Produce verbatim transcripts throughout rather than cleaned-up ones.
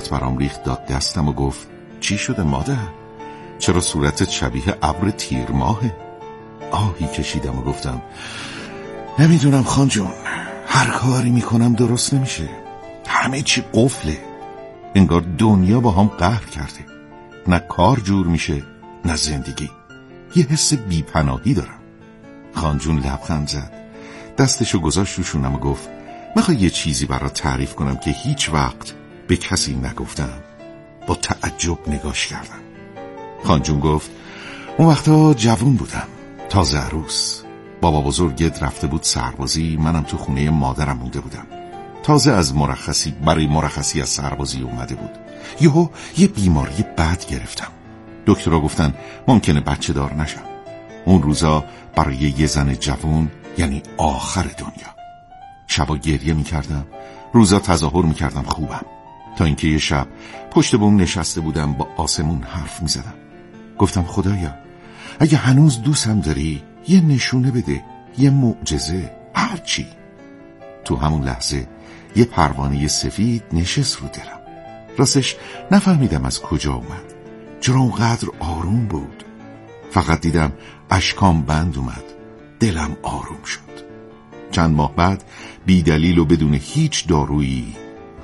حرارت برام ریخت، داد دستم و گفت چی شده مادر؟ چرا صورتت شبیه ابر تیر ماهه؟ آهی کشیدم و گفتم نمیدونم خان جون، هر کاری میکنم درست نمیشه، همه چی قفله، انگار دنیا با هم قهر کرده، نه کار جور میشه نه زندگی، یه حس بیپناهی دارم. خان جون لبخند زد، دستشو گذاشت رو شونم و گفت میخوای یه چیزی برات تعریف کنم که هیچ وقت به کسی نگفتم؟ با تعجب نگاش کردم. خان جون گفت اون وقتا جوون بودم، تازه عروس، بابا بزرگت رفته بود سربازی، منم تو خونه مادرم مونده بودم، تازه از مرخصی برای مرخصی از سربازی اومده بود. یهو یه بیماری بد گرفتم، دکترها گفتن ممکنه بچه دار نشم. اون روزا برای یه زن جوون یعنی آخر دنیا. شبا گریه میکردم، روزا تظاهر میکردم خوبم، تا اینکه یه شب پشت بوم نشسته بودم با آسمون حرف میزدم. گفتم خدایا اگه هنوز دوستم داری یه نشونه بده، یه معجزه، هر چی. تو همون لحظه یه پروانه سفید نشست رو دلم. راستش نفهمیدم از کجا اومد، چرا اونقدر آروم بود. فقط دیدم اشکام بند اومد، دلم آروم شد. چند ماه بعد بی دلیل و بدون هیچ دارویی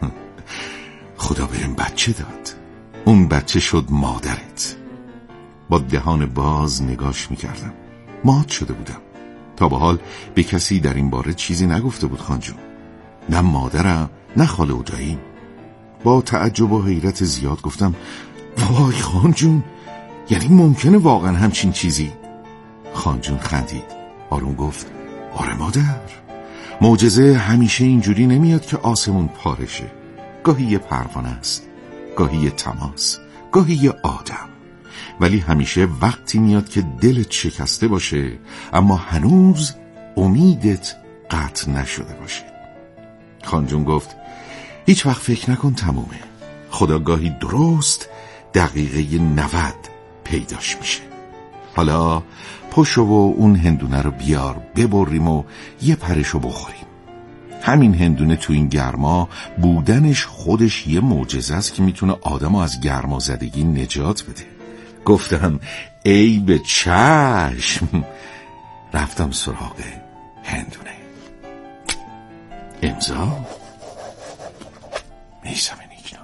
خدا بهم بچه داد. اون بچه شد مادرت. با دهان باز نگاش میکردم، مات شده بودم. تا به حال به کسی در این باره چیزی نگفته بود خان جون، نه مادرم نه خاله و داییم. با تعجب و حیرت زیاد گفتم وای خان جون، یعنی ممکنه واقعا همچین چیزی؟ خان جون خندید، آروم گفت آره مادر، معجزه همیشه اینجوری نمیاد که آسمون پارشه. گاهی یه پروانه است، گاهی یه تماس، گاهی یه آدم، ولی همیشه وقتی میاد که دلت شکسته باشه اما هنوز امیدت قطع نشده باشه. خان جون گفت هیچ وقت فکر نکن تمومه، خدا گاهی درست دقیقه نود پیداش میشه. حالا پشو و اون هندونه رو بیار ببریم و یه پرشو بخوریم. همین هندونه تو این گرما بودنش خودش یه معجزه است که میتونه آدمو از گرما زدگی نجات بده. گفتم ای به چشم. رفتم سراغ هندونه. امضا میسم نیکنا.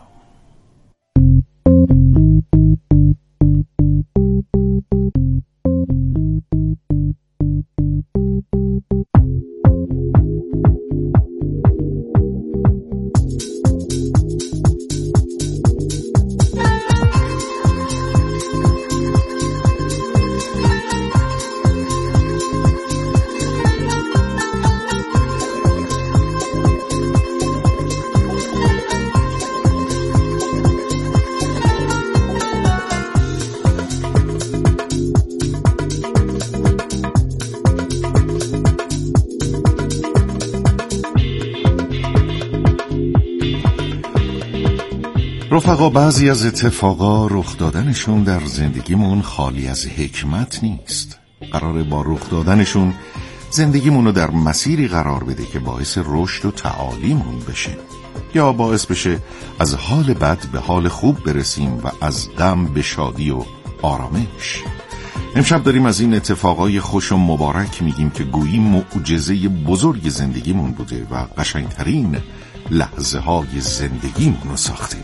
رفقا، بعضی از اتفاقا رخ دادنشون در زندگیمون خالی از حکمت نیست. قراره با رخ دادنشون زندگیمون رو در مسیری قرار بده که باعث رشد و تعالیمون بشه، یا باعث بشه از حال بد به حال خوب برسیم و از غم به شادی و آرامش. امشب داریم از این اتفاقای خوش و مبارک میگیم که گویی معجزه بزرگ زندگیمون بوده و قشنگترین لحظه های زندگیمون رو ساخته.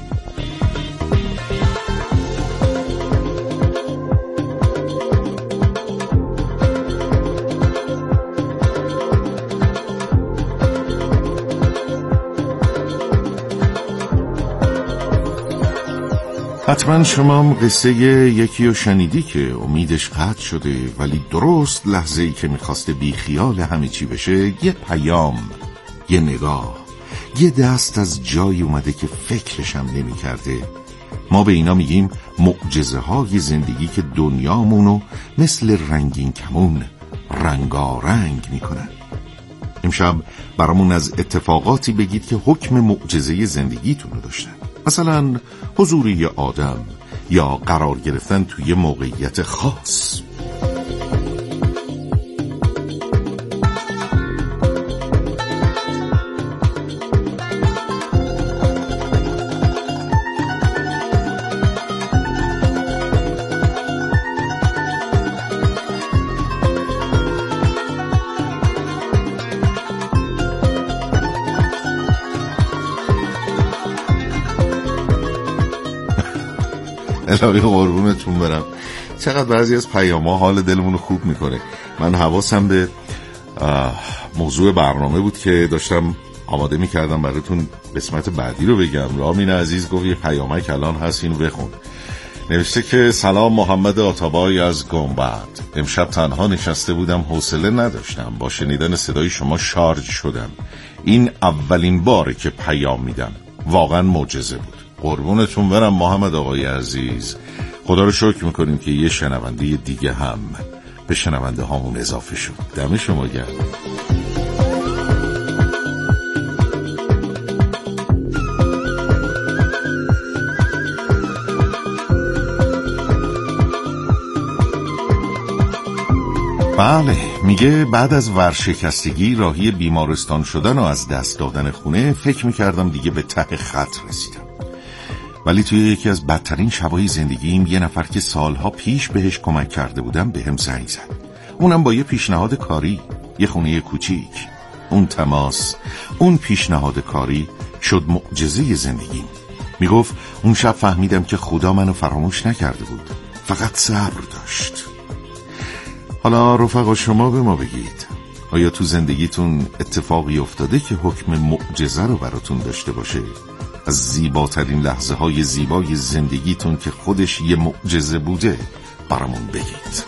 حتما شما هم قصه یکی رو شنیدی که امیدش قطع شده، ولی درست لحظه‌ای که میخواسته بی خیال همه چی بشه، یه پیام، یه نگاه، یه دست از جایی اومده که فکرش هم نمی کرده. ما به اینا میگیم معجزه های زندگی که دنیامونو مثل رنگین کمون رنگارنگ میکنن. امشب برامون از اتفاقاتی بگید که حکم معجزه زندگیتون رو داشتن. مثلا حضور یه آدم یا قرار گرفتن توی موقعیت خاص. الهی قربونتون برم. چقدر بعضی از پیام‌ها حال دلمون رو خوب میکنه. من حواسم به موضوع برنامه بود که داشتم آماده میکردم براتون قسمت بعدی رو بگم. رامین عزیز گفت یه پیامک الان هست، اینو بخون. نوشته که سلام، محمد آتابای از گنبد. امشب تنها نشسته بودم، حوصله نداشتم، با شنیدن صدای شما شارژ شدم. این اولین باره که پیام میدم، واقعا معجزه بود. قربونتون برم محمد آقای عزیز. خدا رو شکر میکنیم که یه شنونده دیگه هم به شنونده هامون اضافه شد. دم شما گرم. بله، میگه بعد از ورشکستگی، راهی بیمارستان شدن و از دست دادن خونه، فکر میکردم دیگه به ته خط رسیدم. ولی توی یکی از بدترین شبای زندگیم یه نفر که سالها پیش بهش کمک کرده بودم به هم زنگ زد. اونم با یه پیشنهاد کاری، یه خونه کوچیک. اون تماس، اون پیشنهاد کاری شد معجزه زندگیم. میگفت اون شب فهمیدم که خدا منو فراموش نکرده بود، فقط صبر داشت. حالا رفقا شما به ما بگید، آیا تو زندگیتون اتفاقی افتاده که حکم معجزه رو براتون داشته باشه؟ از زیباترین لحظه های زیبای زندگیتون که خودش یه معجزه بوده برامون بگید.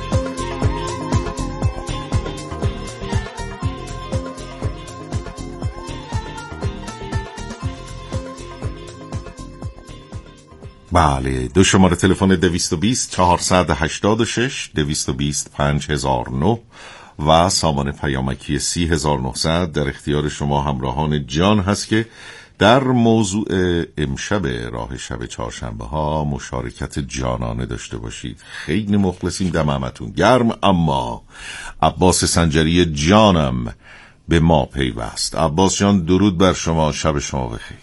بله، دو شماره تلفن دویست و بیست چهارصد و هشتاد و شش دویست و بیست پنج هزار و نه و سامان پیامکی سی هزار و نهصد در اختیار شما همراهان جان هست که در موضوع امشب راه شب چهارشنبه ها مشارکت جانانه داشته باشید. خیلی مخلصیم، دمتون گرم. اما عباس سنجری جانم به ما پیوست. عباس جان درود بر شما، شب شما بخیر.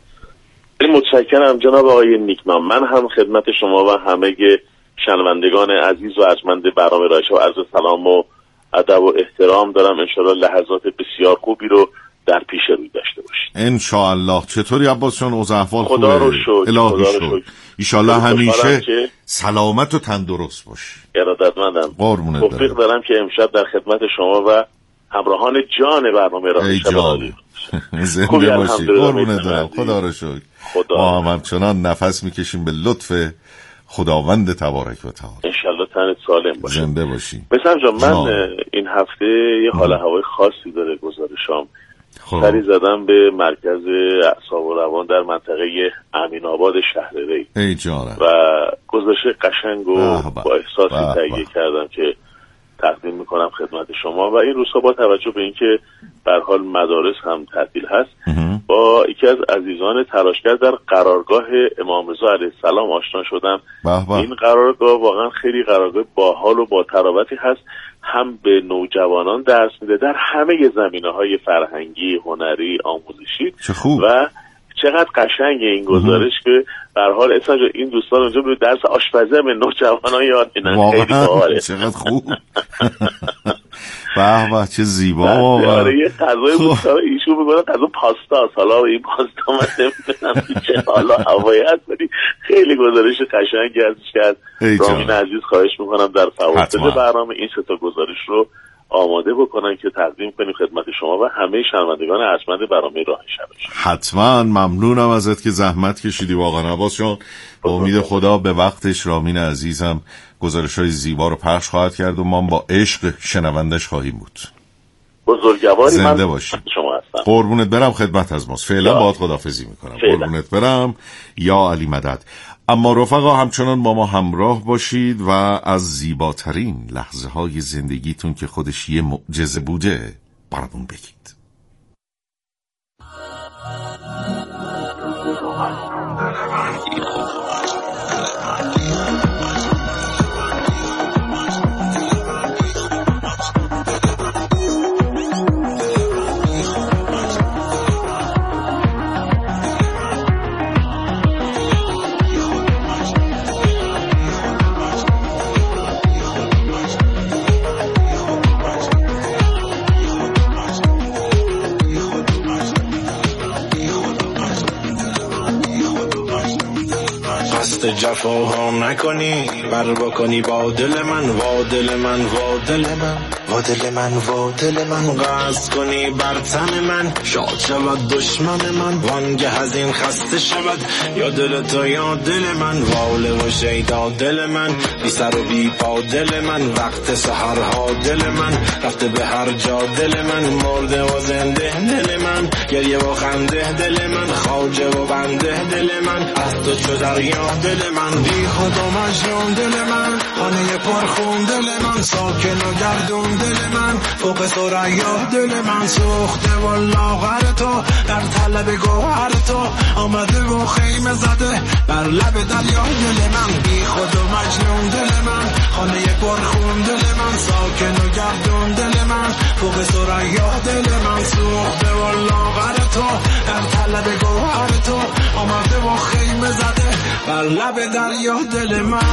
متشکرم جناب آقای نیکنام. من هم خدمت شما و همه شنوندگان عزیز و ارجمند برنامه رایش و عرض سلام و ادب و احترام دارم. انشالله لحظات بسیار خوبی رو در پیش روی داشته باشید انشاءالله. چطوری عباس جان؟ اوضاع احوال خوبه؟ خدا رو شکر. الهی شکر. ایشالله همیشه سلامت و تندرست باشی. ارادتمندم. قربونت برم. توفیق دارم که امشب در خدمت شما و همراهان جان برنامه را شب زنده باشی. قربونت برم. خدا رو شکر. ما هم همچنان نفس میکشیم به لطف خداوند تبارک و تعالی. انشالله تنت سالم باشه. زنده باشی. مثلا جان من این هفته یه حال هوای خاصی داره گزارشام. سری زدم به مرکز اعصاب و روان در منطقه امین آباد شهر ری. ای جانم. و گزارش قشنگ و با احساسی تهیه کردم که تقدیم میکنم خدمت شما. و این روزها با توجه به اینکه به هر حال مدارس هم تعطیل هست، با یکی از عزیزان تلاشگر در قرارگاه امام رضا علیه السلام آشنا شدم. این قرارگاه واقعا خیلی قرارگاه باحال و با تراوتی هست. هم به نوجوانان درس میده در همه زمینه‌های فرهنگی، هنری، آموزشی. چه خوب. و چقدر قشنگه این گزارش که به هر حال اصلا این دوستان اونجا به درس آشپزی به نوجوانان یاد میدن. خیلی باحاله. چقدر خوب. به به چه زیبا واقعا. آره یه غذای بود ایشون میگن غذا پاستا. حالا این پاستا من نمیدونم چه حالا هوایی هست، ولی خیلی گزارش قشنگی ازش کرد. رامین عزیز خواهش میکنم در فواصل برنامه این سه تا گزارش رو آماده بکنن که تقدیم کنیم خدمت شما و همه شنوندگان ارجمند برنامه راه شب. حتما. ممنونم ازت که زحمت کشیدی واقعا عباس جان. با امید خدا به وقتش رامین عزیزم گزارش‌های زیبا رو پخش خواهد کرد و ما با عشق شنوندش خواهیم بود. بزرگواری زنده باشی. شما هستم. قربونت برم، خدمت از ماست. فعلا باهات خداحافظی میکنم. قربونت برم. یا علی مدد. اما رفقا همچنان با ما همراه باشید و از زیباترین لحظه های زندگیتون که خودش یه معجزه بوده برامون بگید. مست جفاها نکنی، بر بکنی با دل من، وا دل من، وا دل من، وا دل من، وا دل من، قصد کنی بر تن من، شاد شود دشمن من، وانگه از این خسته شود یا دل تو یا دل من، واله و شیدا دل من، بی سر و بی پا دل من، وقت سحرها دل من، رفته به هر جا دل من، مرده و زنده دل من، گریه و خنده دل من، خواجه و بنده دل من، از تو چو دریا دل من، بی خود و مجنون دل من، خانه پرخون دل من، ساکن و گردون دل من، فوق ثریا دل من، سوخته و لاغر تو در طلب گوهر تو، آمده و خیمه زده بر لب دریا دل من، بی خود و مجنون دل من، خانه پرخون دل من، ساکن و گردون دل من، فوق ثریا دل من، سوخته و لاغر تو در طلب گوهر تو، آمده و خیمه زده بر لب دریا دل من.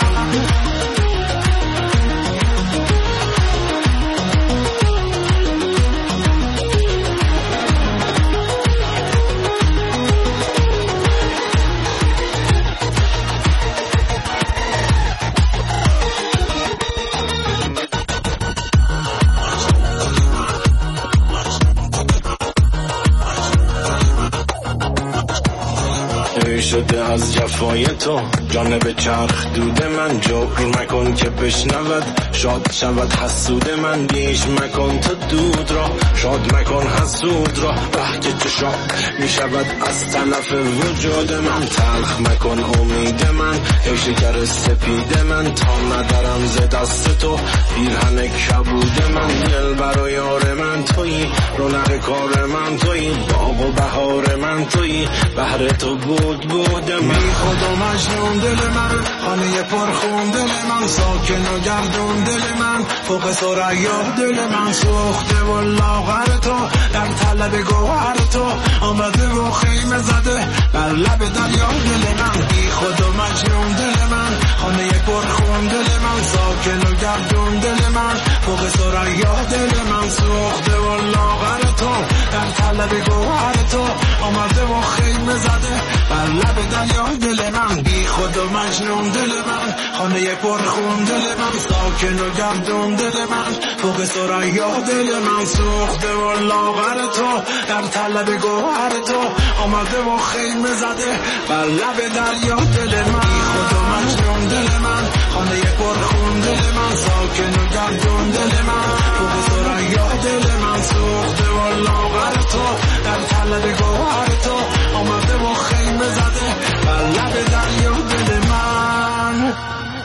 شده از جفای تو جانب چرخ دود من، جبر مکن که بشنود شاد شود حسود من، بیش مکن تا دود را شاد مکن حسود را، بحک تو شاد می شود از تلف وجود من، تلخ مکن امید من ای شکر سپید من، تا ندارم ز دست تو پیرهن کبود من، دل بر و یار من تویی، رونق کار من تویی، باغ و بهار من تویی، بهر تو بود بود بی خود و مجنون دل من، خانه پرخون دل من، ساکن و گردون دل من، فوق ثریا دل من، سوخته و لاغر تو در طلب گوهر تو، آمده و خیمه زده بر لب دریا دل من، بی خود و مجنون دل من، خانه پرخون دل من، ساکن و گردون دل من، فوق ثریا دل من، سوخته و لاغر تو در طلب گوهر تو، آمده و خیمه زده بر لب دریا دل من، بی خود و مجنون دل من، خانه پرخون دل من، ساکن و گردون دل من، فوق ثریا دل من، سوخته و لاغر تو در طلب گوهر تو، آمده و خیمه زده بر لب دریا دل من، بی خود و مجنون دل من، خانه پرخون دل من، ساکن و گردون دل من، فوق ثریا دل من، سوخته و لاغر تو در طلب گوهر تو، آمده و خیمه زده بر لب دریا دل من.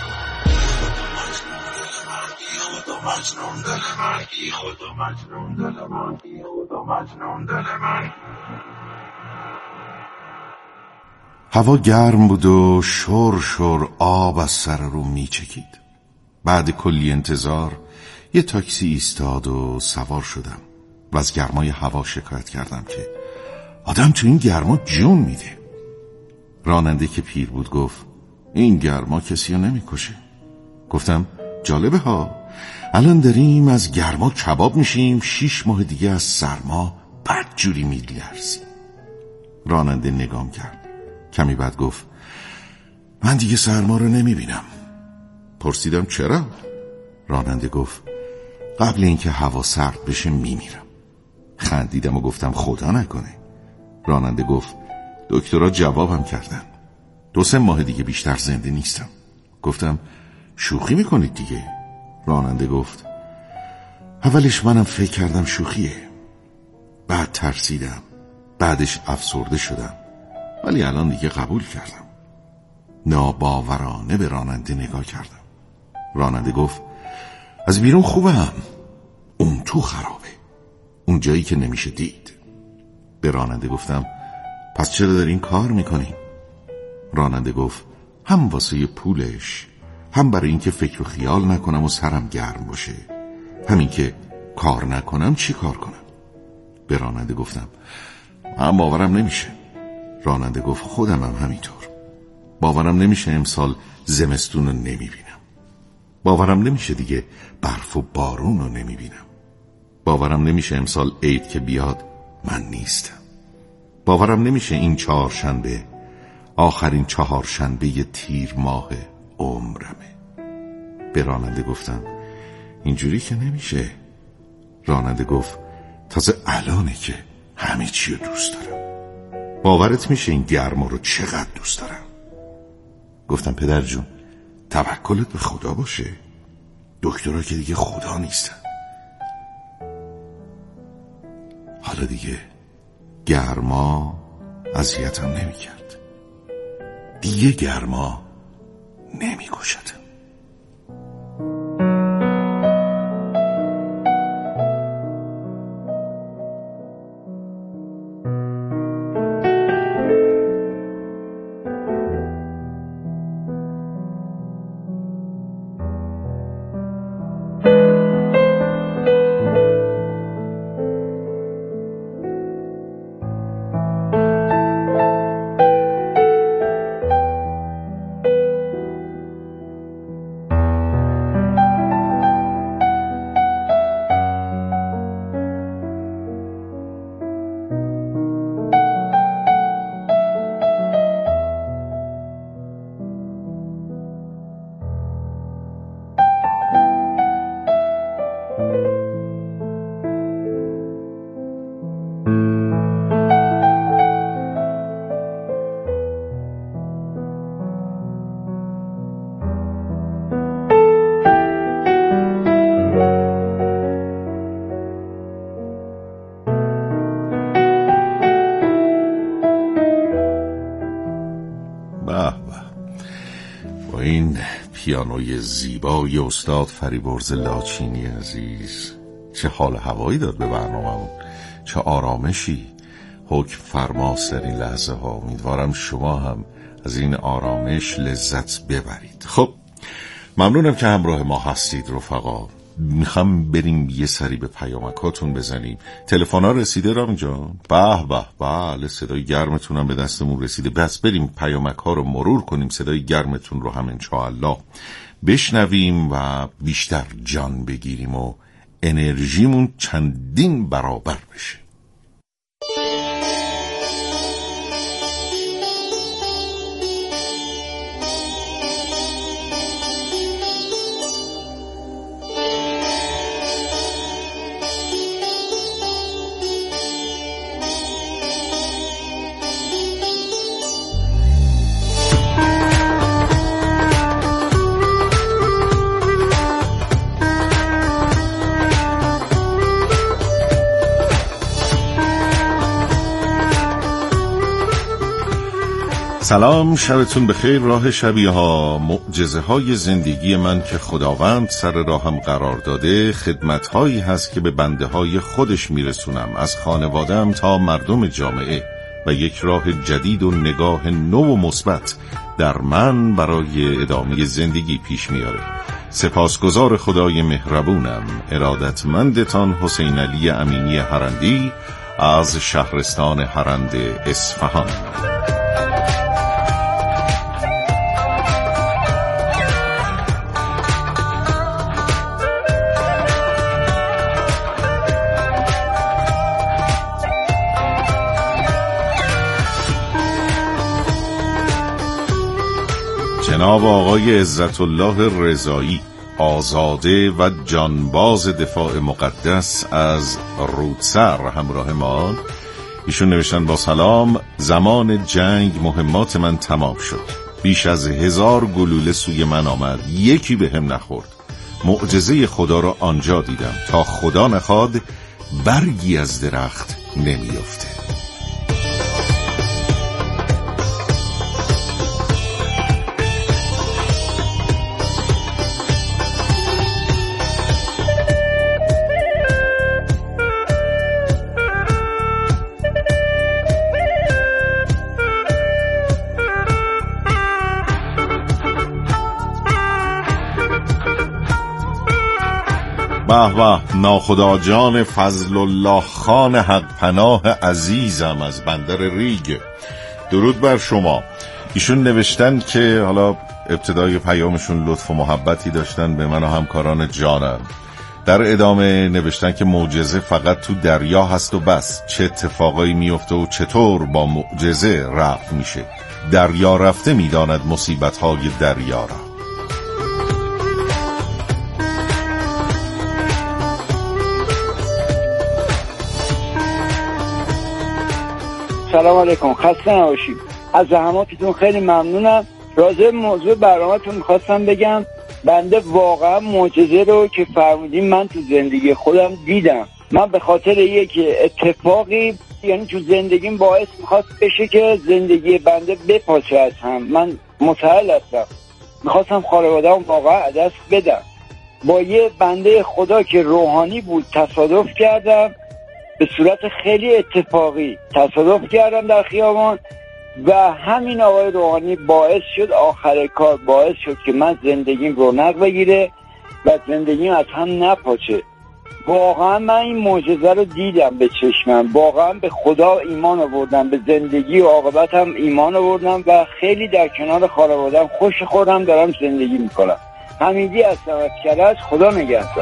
بی خود و مجنون دل من، بی خود و مجنون دل من، بی خود و مجنون دل من. هوا گرم بود و شور شور آب از سر رو می چکید. بعد کلی انتظار یه تاکسی ایستاد و سوار شدم و از گرمای هوا شکایت کردم که آدم تو این گرما جون میده. راننده که پیر بود گفت این گرما کسی رو نمی کشه. گفتم جالبه ها، الان داریم از گرما کباب میشیم، شیش ماه دیگه از سرما بدجوری میلرزیم. راننده نگام کرد، کمی بعد گفت من دیگه سرما رو نمیبینم. پرسیدم چرا؟ راننده گفت قبل اینکه هوا سرد بشه میمیرم. خندیدم و گفتم خدا نکنه. راننده گفت دکترها جوابم کردن، دو سه ماه دیگه بیشتر زنده نیستم. گفتم شوخی میکنید دیگه؟ راننده گفت اولش منم فکر کردم شوخیه، بعد ترسیدم، بعدش افسرده شدم، ولی الان دیگه قبول کردم. ناباورانه به راننده نگاه کردم. راننده گفت از بیرون خوبم، اون تو خرابه، اون جایی که نمیشه دید. به راننده گفتم پس چرا داری این کار میکنی؟ راننده گفت هم واسه پولش، هم برای اینکه فکر و خیال نکنم و سرم گرم باشه، همین که کار نکنم چی کار کنم؟ به راننده گفتم من باورم نمیشه. راننده گفت خودم هم همینطور. باورم نمیشه امسال زمستون رو نمیبینم. باورم نمیشه دیگه برف و بارون رو نمیبینم. باورم نمیشه امسال عید که بیاد من نیستم. باورم نمیشه این چهارشنبه آخرین چهارشنبه تیر ماه عمرمه. به راننده گفتم اینجوری که نمیشه. راننده گفت تازه الانه که همه چی رو دوست دارم. باورت میشه این گرما رو چقدر دوست دارم؟ گفتم پدر جون توکلت به خدا باشه، دکترها که دیگه خدا نیستن. حالا دیگه گرما اذیتم نمیکرد، دیگه گرما نمیکشتم. پیانوی زیبای استاد فریبرز لاچینی عزیز چه حال هوایی داد به برنامه‌مون، چه آرامشی حکم فرماست در این لحظه ها. امیدوارم شما هم از این آرامش لذت ببرید. خب ممنونم که همراه ما هستید رفقا. میخوام بریم یه سری به پیامکاتون بزنیم. تلفن‌ها رسیده رام جان؟ به به بله، صدای گرمتون هم به دستمون رسیده. بس بریم پیامک‌ها رو مرور کنیم، صدای گرمتون رو هم انشاءالله بشنویم و بیشتر جان بگیریم و انرژیمون چندین برابر بشه. سلام، شبتون بخیر. راه شبیه ها، معجزه های زندگی من که خداوند سر راهم قرار داده خدمت هایی هست که به بنده های خودش میرسونم، از خانواده‌ام تا مردم جامعه، و یک راه جدید و نگاه نو و مثبت در من برای ادامه زندگی پیش میاره. سپاسگزار خدای مهربونم. ارادتمندتان حسین علی امینی هرندی از شهرستان هرند اصفهان. جناب آقای عزت الله رضایی، آزاده و جانباز دفاع مقدس از رودسر همراه ما. ایشون نوشتن با سلام، زمان جنگ مهمات من تمام شد، بیش از هزار گلوله سوی من آمد، یکی به هم نخورد. معجزه خدا را آنجا دیدم، تا خدا نخواد برگی از درخت نمیافته. به به، ناخدا جان فضل الله خان حق پناه عزیزم از بندر ریگ، درود بر شما. ایشون نوشتن که حالا ابتدای پیامشون لطف و محبتی داشتن به من و همکاران جانم. در ادامه نوشتن که معجزه فقط تو دریا هست و بس، چه اتفاقایی میفته و چطور با معجزه رفع میشه. دریا رفته می‌داند مصیبت‌های دریا را. سلام علیکم، خسته نباشید. از زحماتتون خیلی ممنونم. راجع به موضوع برنامه‌تون می‌خواستم بگم بنده واقعا معجزه رو که فرمودین من تو زندگی خودم دیدم. من به خاطر یک اتفاقی یعنی تو زندگیم باعث می‌خواست بشه که زندگی بنده بپاچه از هم. من متأهل هستم، می‌خواستم خانواده‌ام واقعا از دست بدم. با یه بنده خدا که روحانی بود تصادف کردم، به صورت خیلی اتفاقی تصادف کردم در خیابان و همین آقای روحانی باعث شد آخر کار باعث شد که من زندگیم رونق بگیره و زندگیم از هم نپاچه. واقعا من این معجزه رو دیدم به چشمم، واقعا به خدا ایمان آوردم، به زندگی و عاقبتم ایمان آوردم و خیلی در کنار خانواده‌ام خوش خودم دارم زندگی میکنم. حمیدی هستم از کرج. خدا نگهدار.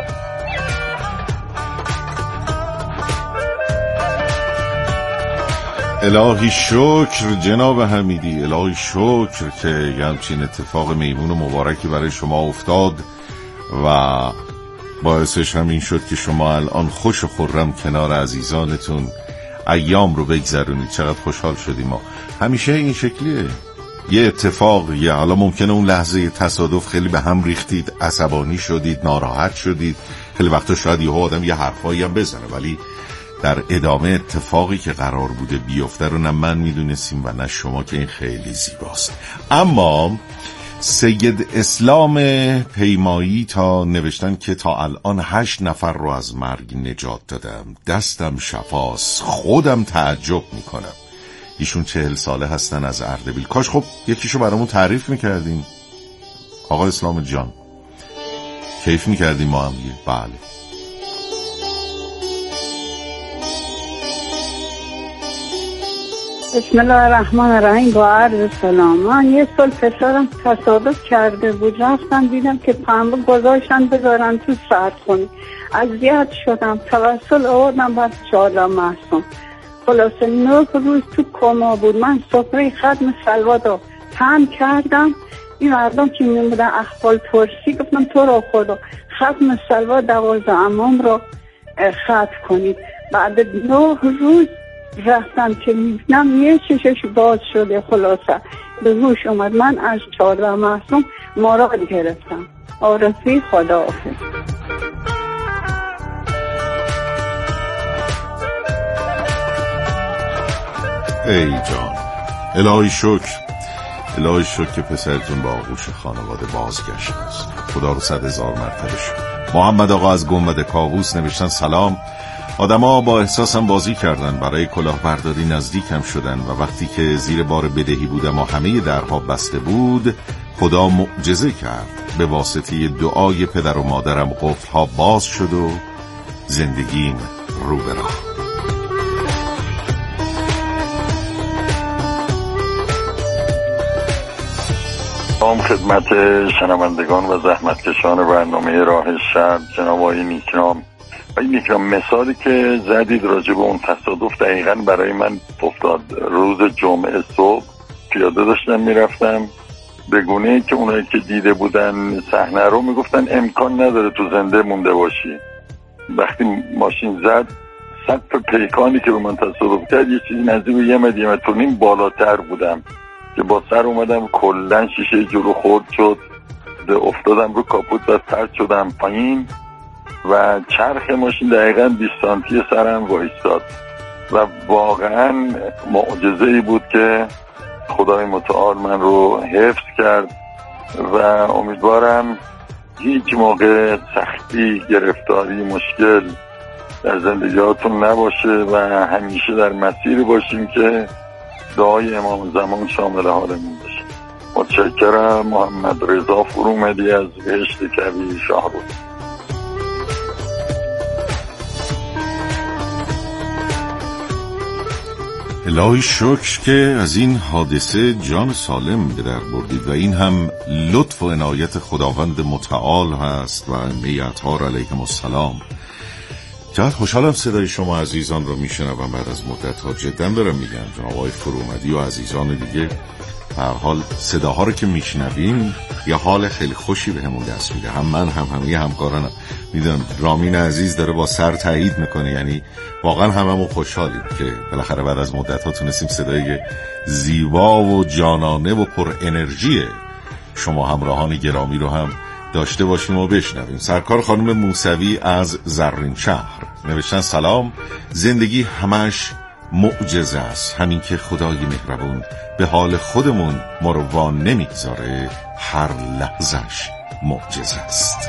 الهی شکر جناب حمیدی، الهی شکر که همچین اتفاق میمون و مبارکی برای شما افتاد و باعثش همین شد که شما الان خوش و خرم کنار عزیزانتون ایام رو بگذرونید. چقدر خوشحال شدیم. ما همیشه این شکلیه، یه اتفاق، یه حالا ممکنه اون لحظه تصادف خیلی به هم ریختید، عصبانی شدید، ناراحت شدید، خیلی وقتا شاید یه آدم یه حرفایی هم بزنه، ولی در ادامه اتفاقی که قرار بوده بیفته رو نه من میدونستیم و نه شما، که این خیلی زیباست. اما سید اسلام پیمایی تا نوشتن که تا الان هشت نفر رو از مرگ نجات دادم، دستم شفاست، خودم تعجب میکنم. ایشون چهل ساله هستن از اردبیل. کاش خب یکیشو برامون تعریف میکردین آقا اسلام جان، کیف میکردیم ما هم. بله بسم الله الرحمن الرحیم. با عرض سلام. من یه سال پسرم تصادف کرده بود، رفتم دیدم که پنبه گذاشتن بذارن تو سردخونه، اذیت شدم، توسل آوردم بعد چهارده محسوم. خلاصه نه روز تو کما بود. من سفره ختم سلوات رو تم کردم. این مردم که میمودن احوال پرسی، گفتم تو را خدا ختم سلوات دوازده امام رو ختم کنید. بعد نه روز رفتم که میبینم یه چشش باز شده. خلاصه به هوش اومد. من از چهارده محسوم مراد گرفتم. آرزوی خدا حافظ. ای جان، الهی شکر، الهی شکر که پسرتون با آغوش خانواده بازگشت است. خدا رو صد هزار مرتبه شکر. محمد آقا از گنبد کاووس نوشتن سلام، آدما با احساسم بازی کردن، برای کلاهبرداری نزدیکم شدن و وقتی که زیر بار بدهی بودم و همه درها بسته بود، خدا معجزه کرد. به واسطه دعای پدر و مادرم قفل‌ها باز شد و زندگیم رو به راه. سلام خدمت شنوندگان و زحمتکشان برنامه راه شب. جناب آقای نیکنام، آقای نیکنام، مثالی که زدید راجع به اون تصادف دقیقاً برای من افتاد. روز جمعه صبح پیاده داشتم میرفتم، به گونه‌ای که اونایی که دیده بودن صحنه رو میگفتن امکان نداره تو زنده مونده باشی. وقتی ماشین زد، سقف پیکانی که به من تصادف کرد یه چیزی نزدیک به یه متر یه متر و نیم بالاتر بودم که با سر اومدم کلن شیشه جلو خورد شد، افتادم رو کاپوت و پرت شدم پایین و چرخ ماشین دقیقاً بیست سانتی سرم وایستاد و واقعاً معجزه‌ای بود که خدای متعال من رو حفظ کرد و امیدوارم هیچ موقع سختی، گرفتاری، مشکل در زندگیاتون نباشه و همیشه در مسیری باشیم که دعای امام زمان شامل حالمون بشه. متشکرم. محمد رضا فرومدی از بهشت کویر شاهرود. الهی شکر که از این حادثه جان سالم به در بردید و این هم لطف و عنایت خداوند متعال هست و ائمه اطهار علیهم السلام چقدر خوشحالم صدای شما عزیزان رو میشنوم بعد از مدت ها. جدا دارم میگم جناب آقای فرومدی و عزیزان دیگه، هر حال صداها رو که میشنویم یه حال خیلی خوشی به همون دست میده. هم من هم همه همکارانم. میدونم رامین عزیز داره با سر تایید میکنه، یعنی واقعا هممون خوشحالیم که بالاخره بعد از مدت ها تونستیم صدای زیبا و جانانه و پر انرژی شما همراهان گرامی رو هم داشته باشیم و بشنویم. سرکار خانم موسوی از زرین شهر نوشتن سلام، زندگی همش معجزه است، همین که خدای مهربون به حال خودمون ما رو وا نمیگذاره، هر لحظش معجزه است.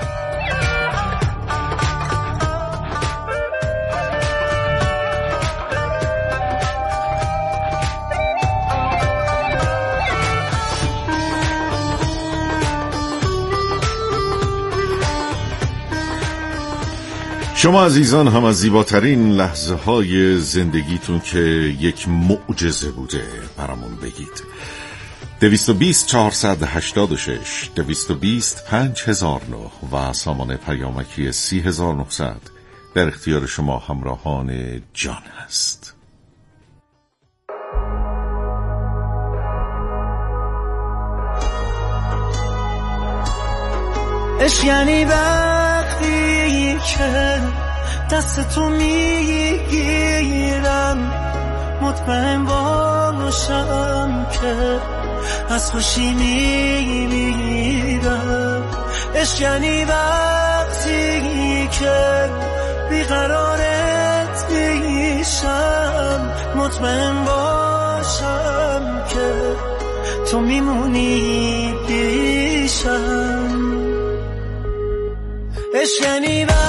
شما عزیزان هم از زیباترین لحظه های زندگیتون که یک معجزه بوده برامون بگید. دویست و بیست چهارصد و هشتاد و شش دویست و بیست پنج هزار و نه و سامان پیامکی سی هزار و نهصد در اختیار شما همراهان جان هست. عشق یعنی وقتی که دست تو میگیرم، مطمئن باشم که از خوشی میمیرم. عشق یعنی وقتی که بیقرارت میشم، مطمئن باشم که تو میمونی پیشم. عشق یعنی وقتی